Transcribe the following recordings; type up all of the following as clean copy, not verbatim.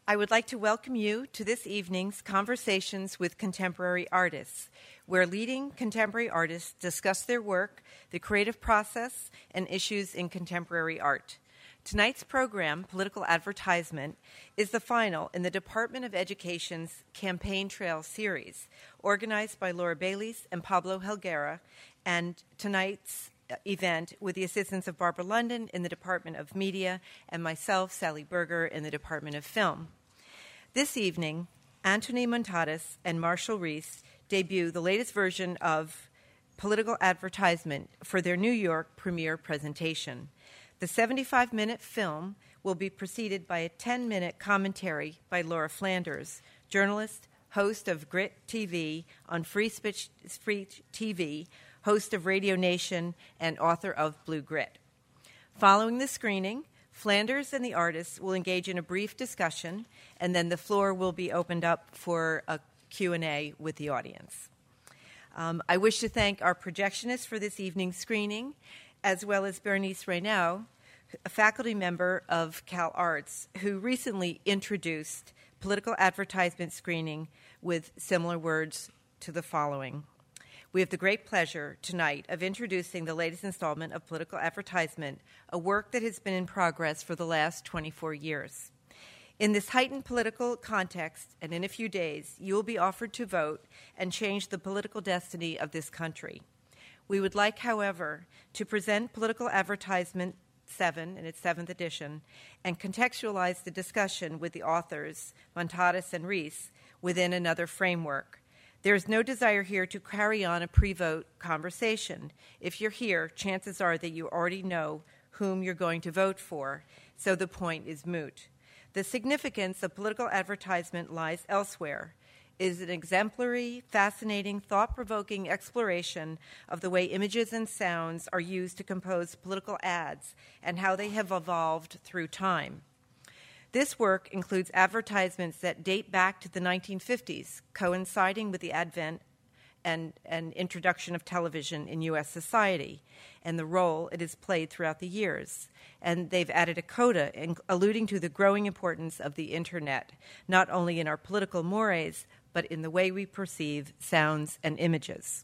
I would like to welcome you to this evening's Conversations with Contemporary Artists, where leading contemporary artists discuss their work, the creative process, and issues in contemporary art. Tonight's program, Political Advertisement, is the final in the Department of Education's Campaign Trail series, organized by Laura Bayliss and Pablo Helguera, and tonight's event with the assistance of Barbara London in the Department of Media and myself, Sally Berger, in the Department of Film. This evening, Anthony Montadas and Marshall Reese debut the latest version of Political Advertisement for their New York premiere presentation. The 75-minute film will be preceded by a 10-minute commentary by Laura Flanders, journalist, host of Grit TV on Free Speech TV, host of Radio Nation, and author of Blue Grit. Following the screening, Flanders and the artists will engage in a brief discussion, and then the floor will be opened up for a Q&A with the audience. I wish to thank our projectionist for this evening's screening, as well as Bernice Reynau, a faculty member of Cal Arts, who recently introduced political advertisement screening with similar words to the following. We have the great pleasure tonight of introducing the latest installment of Political Advertisement, a work that has been in progress for the last 24 years. In this heightened political context, and in a few days, you will be offered to vote and change the political destiny of this country. We would like, however, to present Political Advertisement 7 in its 7th edition and contextualize the discussion with the authors, Montadas and Reese, within another framework. There is no desire here to carry on a pre-vote conversation. If you're here, chances are that you already know whom you're going to vote for, so the point is moot. The significance of political advertisement lies elsewhere. It is an exemplary, fascinating, thought-provoking exploration of the way images and sounds are used to compose political ads and how they have evolved through time. This work includes advertisements that date back to the 1950s, coinciding with the advent and introduction of television in U.S. society and the role it has played throughout the years. And they've added a coda alluding to the growing importance of the Internet, not only in our political mores, but in the way we perceive sounds and images.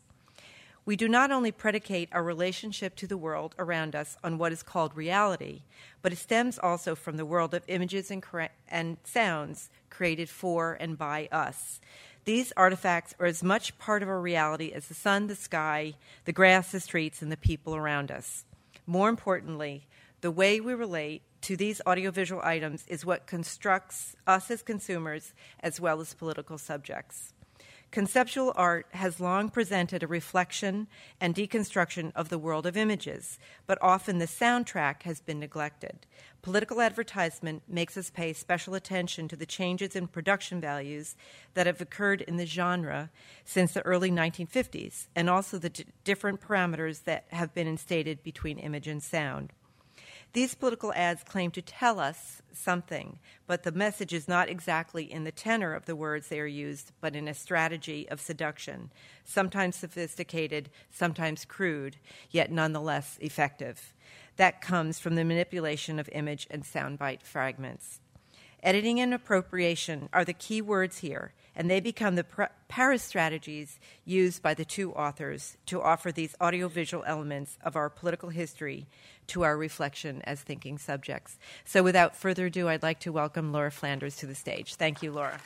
We do not only predicate our relationship to the world around us on what is called reality, but it stems also from the world of images and sounds created for and by us. These artifacts are as much part of our reality as the sun, the sky, the grass, the streets, and the people around us. More importantly, the way we relate to these audiovisual items is what constructs us as consumers as well as political subjects. Conceptual art has long presented a reflection and deconstruction of the world of images, but often the soundtrack has been neglected. Political advertisement makes us pay special attention to the changes in production values that have occurred in the genre since the early 1950s, and also the different parameters that have been instated between image and sound. These political ads claim to tell us something, but the message is not exactly in the tenor of the words they are used, but in a strategy of seduction, sometimes sophisticated, sometimes crude, yet nonetheless effective. That comes from the manipulation of image and soundbite fragments. Editing and appropriation are the key words here, and they become the parastrategies used by the two authors to offer these audiovisual elements of our political history to our reflection as thinking subjects. So without further ado, I'd like to welcome Laura Flanders to the stage. Thank you, Laura.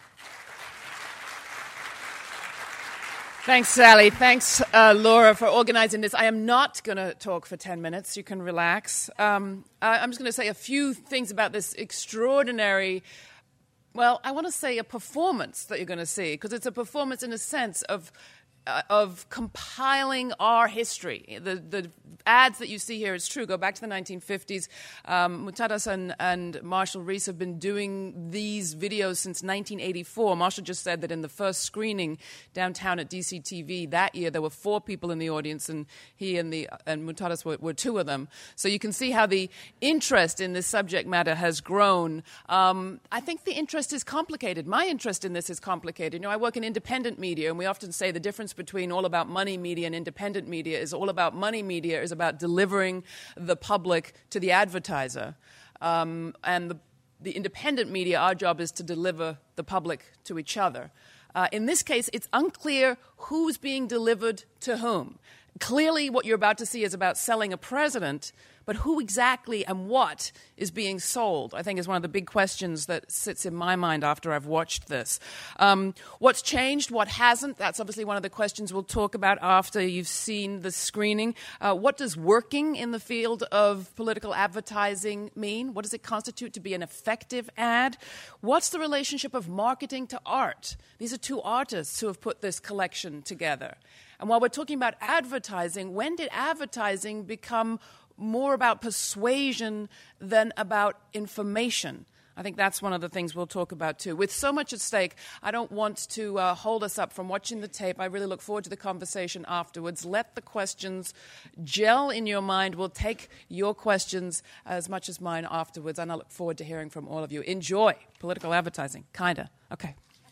Thanks, Sally. Thanks, Laura, for organizing this. I am not going to talk for 10 minutes. You can relax. I'm just going to say a few things about this extraordinary, well, I want to say a performance that you're going to see, because it's a performance in a sense of compiling our history. The ads that you see here, it's true, go back to the 1950s. Montadas and Marshall Reese have been doing these videos since 1984. Marshall just said that in the first screening downtown at DCTV that year, there were 4 people in the audience, and he and Montadas were 2 of them. So you can see how the interest in this subject matter has grown. I think the interest is complicated. My interest in this is complicated. You know, I work in independent media, and we often say the difference between all about money media and independent media is all about money media is about delivering the public to the advertiser. And the independent media, our job is to deliver the public to each other. In this case, it's unclear who's being delivered to whom. Clearly, what you're about to see is about selling a president, but who exactly and what is being sold, I think, is one of the big questions that sits in my mind after I've watched this. What's changed? What hasn't? That's obviously one of the questions we'll talk about after you've seen the screening. What does working in the field of political advertising mean? What does it constitute to be an effective ad? What's the relationship of marketing to art? These are two artists who have put this collection together. And while we're talking about advertising, when did advertising become more about persuasion than about information? I think that's one of the things we'll talk about too. With so much at stake, I don't want to hold us up from watching the tape. I really look forward to the conversation afterwards. Let the questions gel in your mind. We'll take your questions as much as mine afterwards, and I look forward to hearing from all of you. Enjoy political advertising. Kinda. Okay.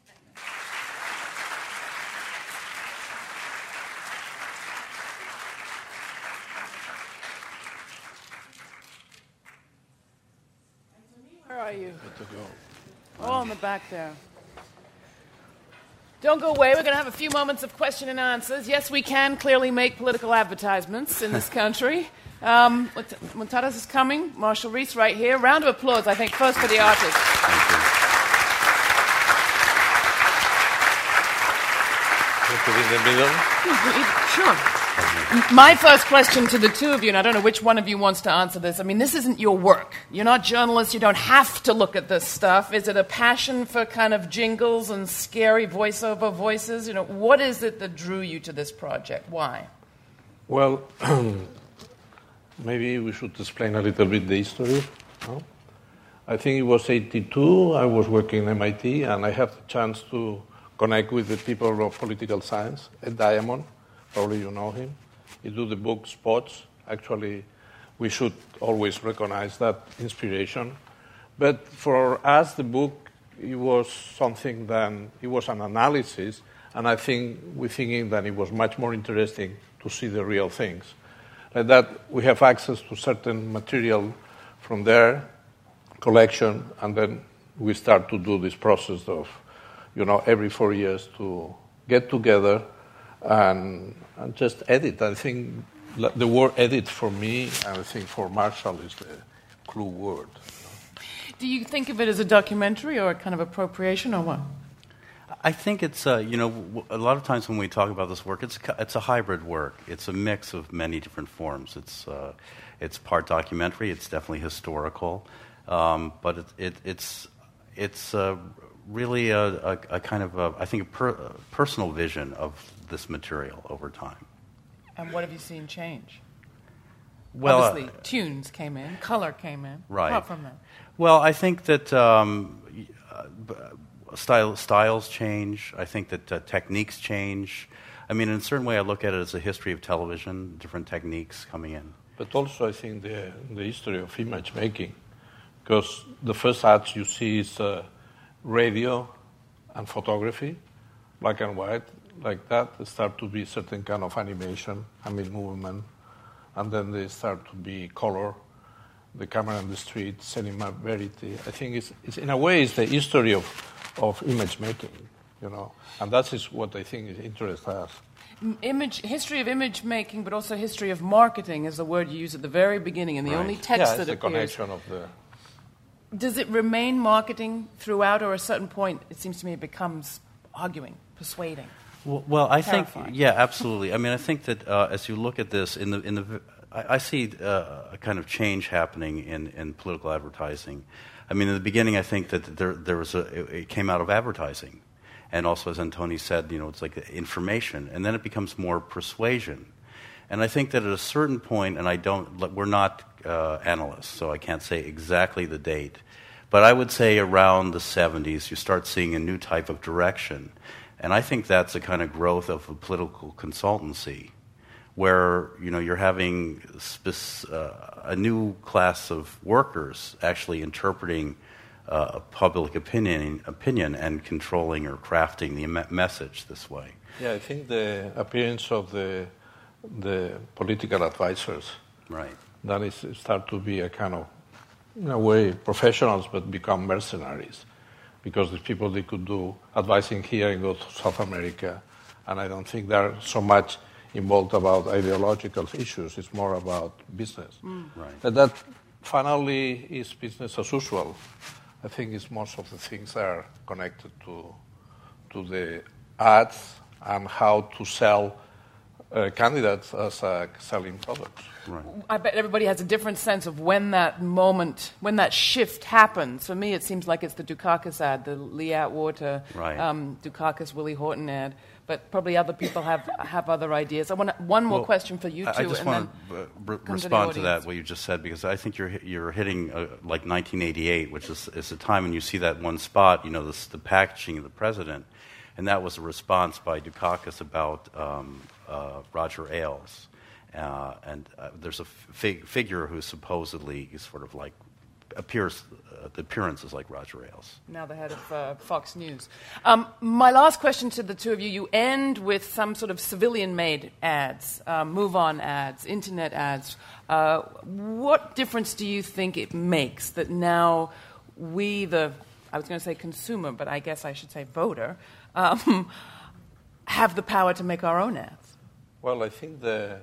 Where are you? Oh, in the back there. Don't go away. We're going to have a few moments of question and answers. Yes, we can clearly make political advertisements in this country. Montadas is coming. Marshall Reese right here. Round of applause, I think, first for the artist. In the middle? Sure. My first question to the two of you, and I don't know which one of you wants to answer this. I mean, this isn't your work. You're not journalists. You don't have to look at this stuff. Is it a passion for kind of jingles and scary voiceover voices? You know, what is it that drew you to this project? Why? Well, maybe we should explain a little bit the history. No? I think it was 1982. I was working in MIT, and I had the chance to connect with the people of political science at Diamond. Probably you know him. He do the book Spots. Actually, we should always recognize that inspiration. But for us, the book, it was something that, it was an analysis, and I think we're thinking that it was much more interesting to see the real things. Like that, we have access to certain material from their collection, and then we start to do this process of, every 4 years to get together and just edit. I think the word edit for me, and I think for Marshall, is the clue word. Do you think of it as a documentary or a kind of appropriation or what? I think it's, a lot of times when we talk about this work, it's a hybrid work. It's a mix of many different forms. It's part documentary. It's definitely historical, but it's really a kind of I think a personal vision of this material over time. And what have you seen change? Well, obviously, tunes came in, color came in. Right. Apart from that. Well, I think that styles change. I think that techniques change. I mean, in a certain way, I look at it as a history of television, different techniques coming in. But also, I think the history of image making, because the first ads you see is radio and photography, black and white, like that. They start to be certain kind of animation, movement, and then they start to be color, the camera on the street, cinema verity. I think it's in a way it's the history of image making, and that is what I think interests us. History of image making, but also history of marketing is the word you use at the very beginning, and the only text that the appears. connection of the. Does it remain marketing throughout, or at a certain point, it seems to me, it becomes arguing, persuading? Well, I terrifying. think, yeah, absolutely. I mean, I think that as you look at this, I see a kind of change happening in political advertising. I mean, in the beginning, I think that there was it came out of advertising, and also, as Antoni said, it's like information, and then it becomes more persuasion. And I think that at a certain point, and we're not analysts, so I can't say exactly the date, but I would say around the 70s, you start seeing a new type of direction. And I think that's a kind of growth of a political consultancy, where you're having a new class of workers actually interpreting public opinion and controlling or crafting the message this way. Yeah, I think the appearance of the political advisors, right, that is start to be a kind of in a way, professionals, but become mercenaries. Because the people, they could do advising here and go to South America. And I don't think they're so much involved about ideological issues. It's more about business. Right. And that finally is business as usual. I think it's most of the things are connected to the ads and how to sell candidates as selling products. Right. I bet everybody has a different sense of when that moment, when that shift happens. For me, it seems like it's the Dukakis ad, the Lee Atwater, Right. Dukakis, Willie Horton ad. But probably other people have other ideas. I want one more question for you two. I just want to respond to that, audience. what you just said, because I think you're hitting like 1988, which is a time when you see that one spot, the packaging of the president, and that was a response by Dukakis about Roger Ailes. And there's a figure who supposedly is sort of like the appearance is like Roger Ailes. Now the head of Fox News. My last question to the two of you, you end with some sort of civilian-made ads, move-on ads, internet ads. What difference do you think it makes that now we, I was going to say consumer, but I guess I should say voter, have the power to make our own ads? Well, I think the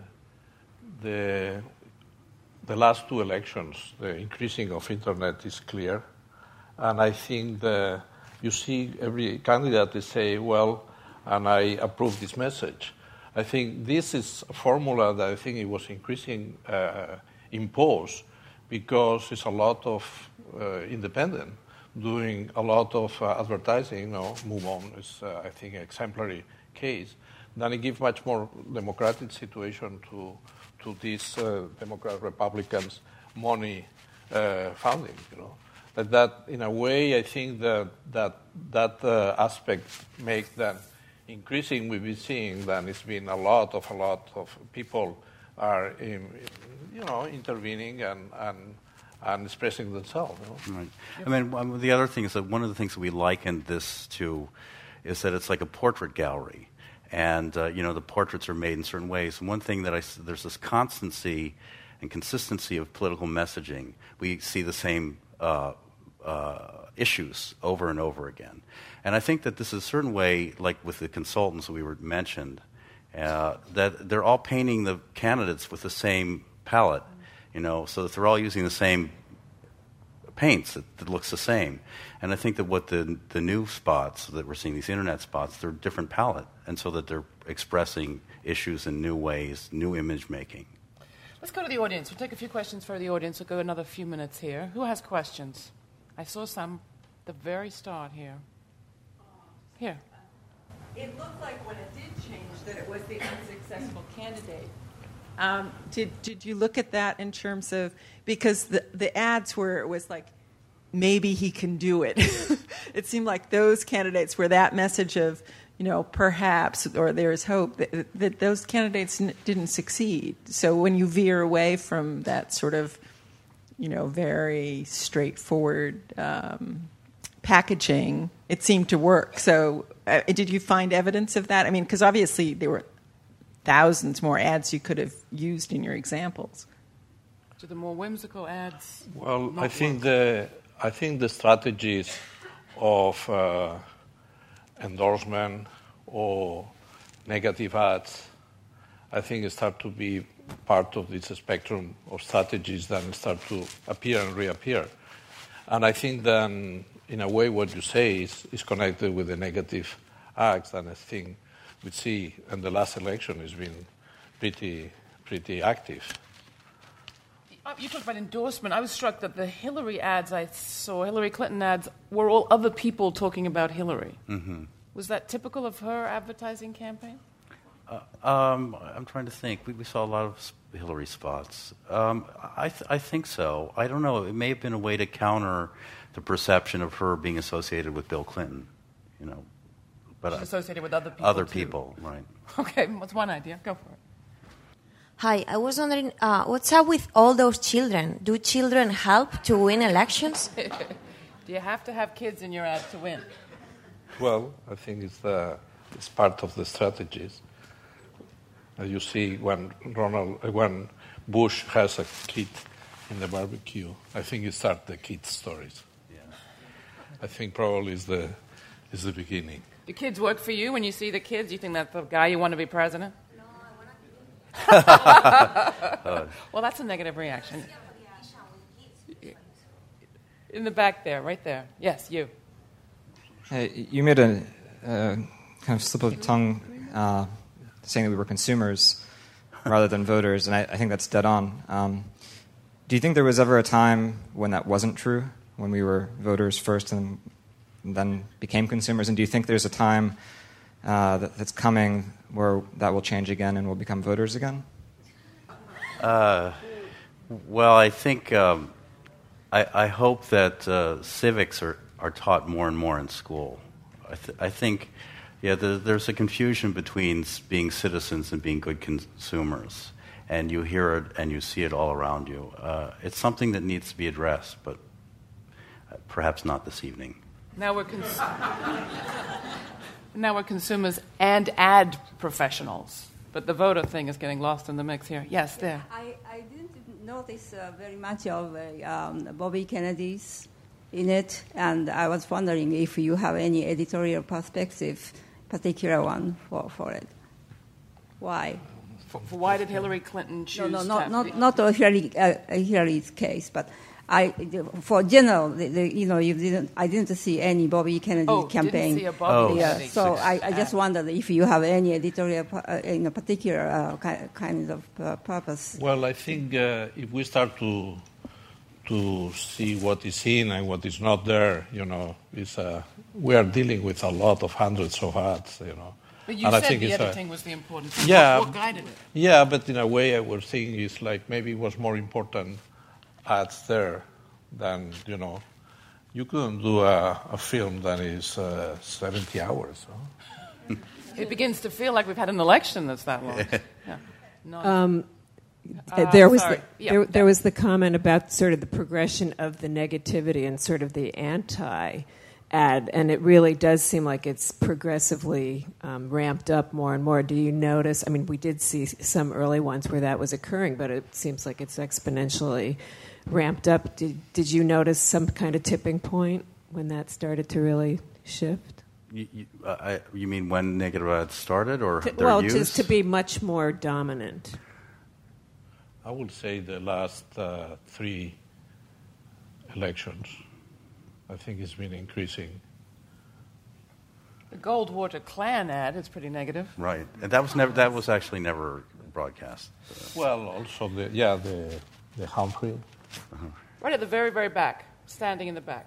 last two elections, the increasing of internet is clear. And I think you see every candidate they say, well, and I approve this message. I think this is a formula that I think it was increasing imposed because it's a lot of independent doing a lot of advertising. Move On is, I think, an exemplary case. Then it gives much more democratic situation to these Democrat Republicans money funding. That in a way I think that aspect makes that increasing. We've been seeing that it's been a lot of people are intervening and expressing themselves. Right. I mean, the other thing is that one of the things that we liken this to is that it's like a portrait gallery. And, the portraits are made in certain ways. And one thing there's this constancy and consistency of political messaging. We see the same issues over and over again. And I think that this is a certain way, like with the consultants we were mentioned, that they're all painting the candidates with the same palette, so that they're all using the same paints that looks the same. And I think that what the new spots that we're seeing, these internet spots, they're a different palette, and so that they're expressing issues in new ways, new image making. Let's go to the audience. We'll take a few questions for the audience. We'll go another few minutes here. Who has questions? I saw some at the very start here. Here. It looked like when it did change that it was the unsuccessful candidate. Did you look at that in terms of, because the ads where it was like, maybe he can do it. It seemed like those candidates where that message of, perhaps, or there's hope, that those candidates didn't succeed. So when you veer away from that sort of, very straightforward packaging, it seemed to work. So did you find evidence of that? I mean, because obviously there were thousands more ads you could have used in your examples. To the more whimsical ads. Well, I think the strategies of endorsement or negative ads, I think start to be part of this spectrum of strategies that start to appear and reappear. And I think then, in a way, what you say is connected with the negative acts, and I think we see in the last election has been pretty active. You talked about endorsement. I was struck that the Hillary ads I saw, Hillary Clinton ads, were all other people talking about Hillary. Mm-hmm. Was that typical of her advertising campaign? I'm trying to think. We saw a lot of Hillary spots. I think so. I don't know. It may have been a way to counter the perception of her being associated with Bill Clinton, But she's associated with other people. Other too. people, right. Okay, what's one idea? Go for it. Hi, I was wondering, what's up with all those children? Do children help to win elections? Do you have to have kids in your ad to win? Well, I think it's part of the strategies. You see when Bush has a kid in the barbecue. I think it starts the kids' stories. I think probably is the beginning. Do kids work for you when you see the kids? You think that's the guy you want to be president? No, I want to be. Well, that's a negative reaction. In the back there, right there. Yes, you. Hey, you made a kind of slip of the tongue saying that we were consumers rather than voters, and I think that's dead on. Do you think there was ever a time when that wasn't true, when we were voters first and then became consumers? And do you think there's a time that's coming where that will change again and we'll become voters again? Well, I think I hope that civics are taught more and more in school. I think, there's a confusion between being citizens and being good consumers, and you hear it and you see it all around you. It's something that needs to be addressed, but perhaps not this evening. Now we're consumers and ad professionals, but the voter thing is getting lost in the mix here. Yes, there. I didn't notice very much of Bobby Kennedy's in it, and I was wondering if you have any editorial perspective, particular one for it. Why? Why did Hillary Clinton choose? Not Hillary's case, but for general, I didn't see any Bobby Kennedy campaign. Didn't see a Bobby Kennedy. So I just wondered if you have any editorial in a particular kind of purpose. Well, I think if we start to see what is in and what is not there, we are dealing with a lot of hundreds of ads, But you and said I think the it's editing was the important thing. Yeah. What guided it? Yeah, but in a way I was thinking it's like maybe it was more important ads there than, you couldn't do a film that is 70 hours. Huh? It begins to feel like we've had an election that's that long. Yeah. There was sorry. there was the comment about sort of the progression of the negativity and sort of the anti-ad, and it really does seem like it's progressively ramped up more and more. Do you notice? I mean, we did see some early ones where that was occurring, but it seems like it's exponentially ramped up. Did you notice some kind of tipping point when that started to really shift? You mean when negative ads started, or their use? Just to be much more dominant. I would say the last 3 elections, I think it's been increasing. The Goldwater Klan ad is pretty negative. Right, and that was actually never broadcast. Well, also the Humphrey. Uh-huh. Right at the very, very back, standing in the back.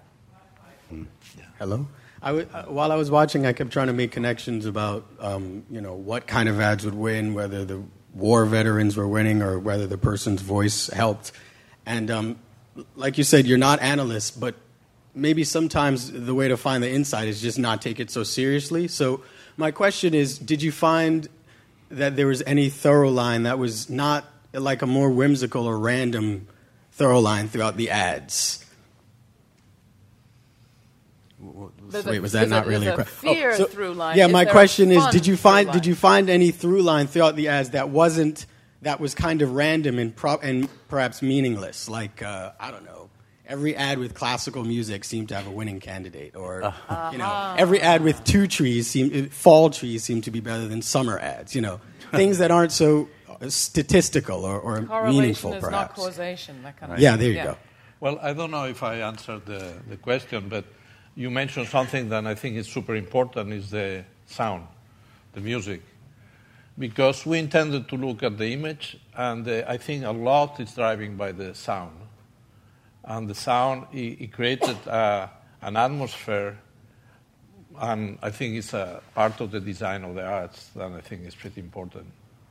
Hello. While I was watching, I kept trying to make connections about what kind of ads would win, whether the war veterans were winning or whether the person's voice helped. And like you said, you're not analysts, but maybe sometimes the way to find the insight is just not take it so seriously. So my question is, did you find that there was any thorough line that was not like a more whimsical or random thorough line throughout the ads? Wait, was that not really a question? Through line. Yeah, my question is, did you find any through line throughout the ads that was kind of random and perhaps meaningless? Like I don't know, every ad with classical music seemed to have a winning candidate, or every ad with fall trees seemed to be better than summer ads. Things that aren't so statistical or meaningful, is perhaps. Not causation, that kind of Yeah, there you go. Well, I don't know if I answered the question, but you mentioned something that I think is super important, is the sound, the music. Because we intended to look at the image, and I think a lot is driving by the sound. And the sound, it created an atmosphere, and I think it's a part of the design of the arts that I think is pretty important.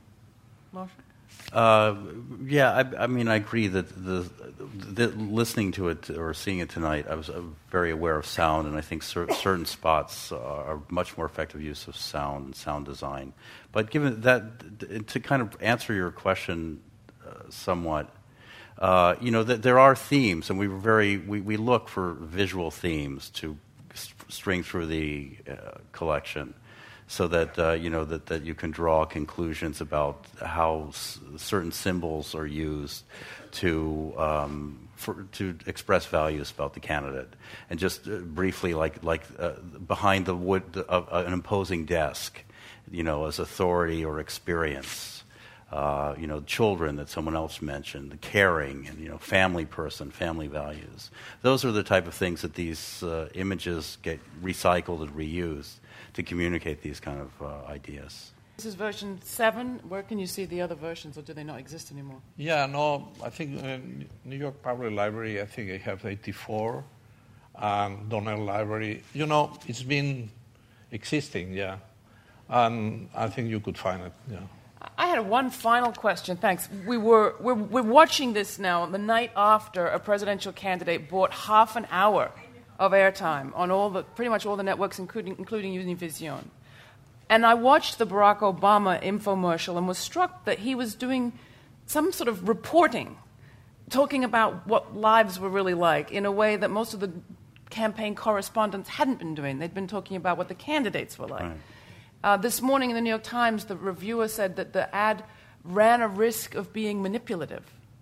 I mean, I agree that the listening to it or seeing it tonight, I was very aware of sound, and I think certain spots are much more effective use of sound and sound design. But given that, to kind of answer your question somewhat, that there are themes, and we look for visual themes to string through the collection. so that you know that you can draw conclusions about how certain symbols are used to express values about the candidate. And just briefly, like behind the wood of an imposing desk, you know, as authority or experience. You know, children that someone else mentioned, the caring, and, you know, family person, family values. Those are the type of things that these images get recycled and reused to communicate these kind of ideas. This is version 7. Where can you see the other versions, or do they not exist anymore? Yeah, no, I think New York Public Library, I think I have 84, and Donnell Library. You know, it's been existing, yeah, and I think you could find it, yeah. I had one final question. Thanks. We're watching this now the night after a presidential candidate bought half an hour of airtime on pretty much all the networks, including Univision. And I watched the Barack Obama infomercial and was struck that he was doing some sort of reporting, talking about what lives were really like in a way that most of the campaign correspondents hadn't been doing. They'd been talking about what the candidates were like. Right. This morning in the New York Times, the reviewer said that the ad ran a risk of being manipulative.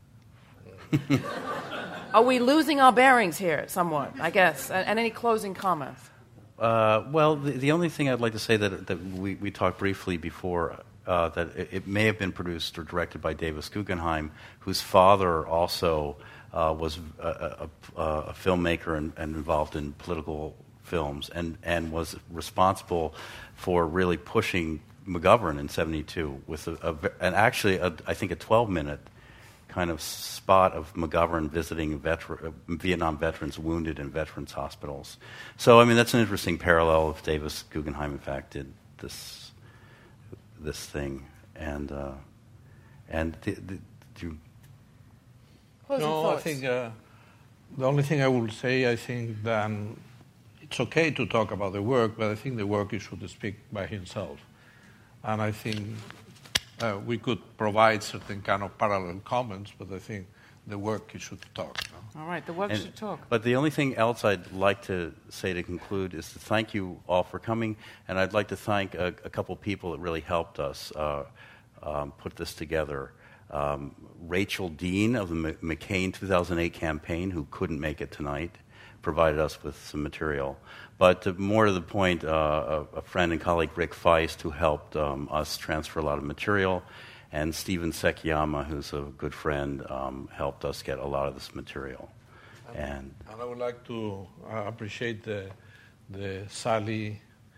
Are we losing our bearings here somewhat, I guess? And any closing comments? Well, the only thing I'd like to say that we talked briefly before, that it may have been produced or directed by Davis Guggenheim, whose father also was a filmmaker and involved in political films, and was responsible for really pushing McGovern in '72 with I think a 12-minute kind of spot of McGovern visiting Vietnam veterans wounded in veterans hospitals. So I mean that's an interesting parallel if Davis Guggenheim in fact did this thing, and do you... No, I think the only thing I will say, I think that it's okay to talk about the work, but I think the work should speak by himself. And I think we could provide certain kind of parallel comments, but I think the work should talk. No? All right, the work should talk. But the only thing else I'd like to say to conclude is to thank you all for coming, and I'd like to thank a couple people that really helped us put this together. Rachel Dean of the McCain 2008 campaign, who couldn't make it tonight, provided us with some material. But more to the point, a friend and colleague, Rick Feist, who helped us transfer a lot of material, and Stephen Sekiyama, who's a good friend, helped us get a lot of this material. And I would like to appreciate the Sally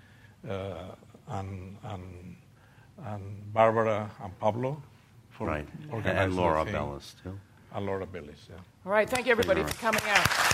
and Barbara and Pablo for right, organizing and Laura the thing. Bellis too. And Laura Bellis, yeah. All right, thank you everybody for coming out.